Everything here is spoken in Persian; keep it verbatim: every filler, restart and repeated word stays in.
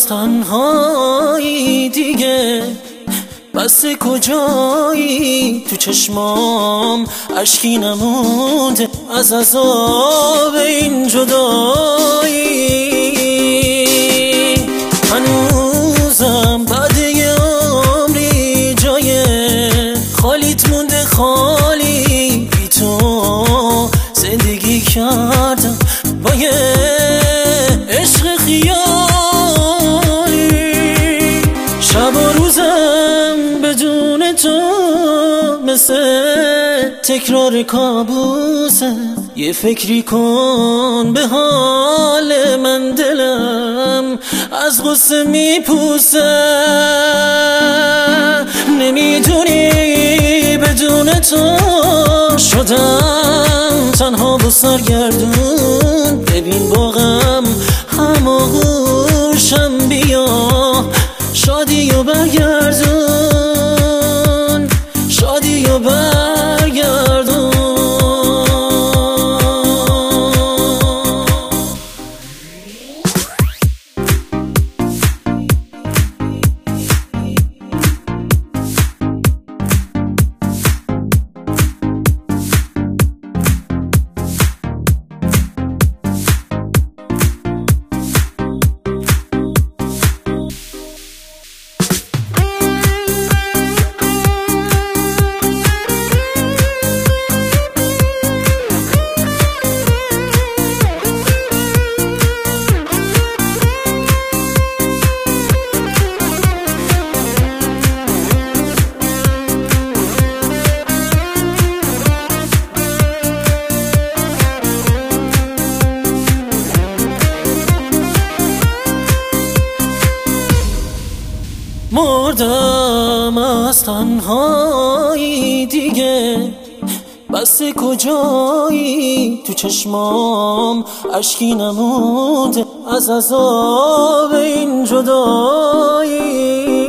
از تنهایی دیگه، بس کجایی؟ تو چشمام اشکی نمونده از عذاب این جدایی. هنوزم بعد یه عمری جای خالیت مونده، خالی بی تو زندگی کردم با یه عشق خیالی. شب و روزم بدون تو مثل تکرار کابوسه. یه فکری کن به حال من، دلم از غصه میپوسه. نمیدونی بدون تو شدم تنها و سرگردون. ببین با غم هماغوشم، بیا شادی و برگردون، شادی و برگردون. مردم از تنهایی دیگه، بس کجایی؟ تو چشمام اشکی نمونده از عذاب این جدایی.